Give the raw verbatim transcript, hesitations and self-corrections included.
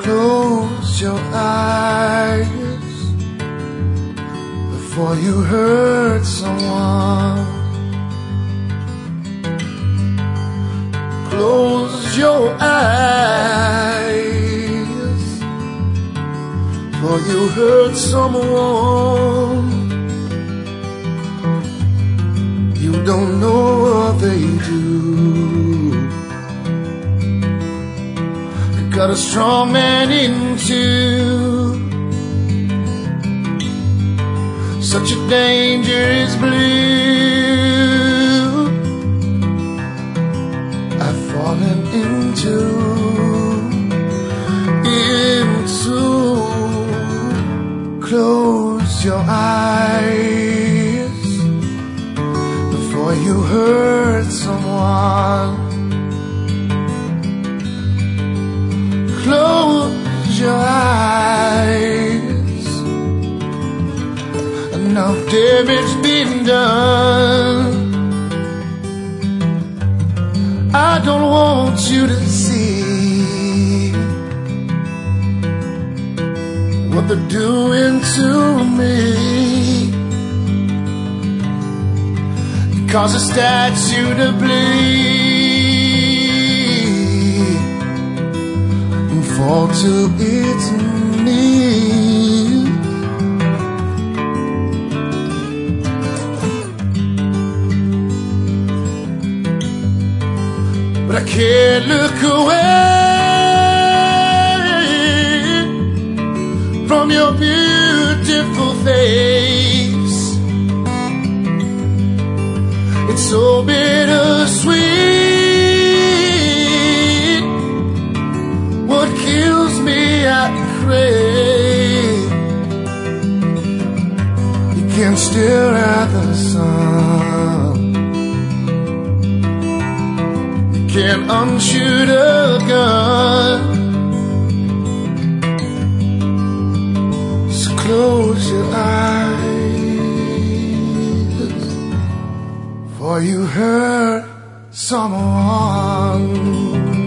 Close your eyes before you hurt someone. Close your eyes before you hurt someone. You don't know what they do. Got a strong man into such a dangerous blue. I've fallen into, into. Close your eyes before you hurt someone. Close your eyes. Enough damage been done. I don't want you to see what they're doing to me. Cause a statue to bleed, fall to its knees. But I can't look away from your beautiful face. It's so bittersweet. What kills me, I crave. You can't stare at the sun. You can't unshoot a gun. So close your eyes, for you hurt someone.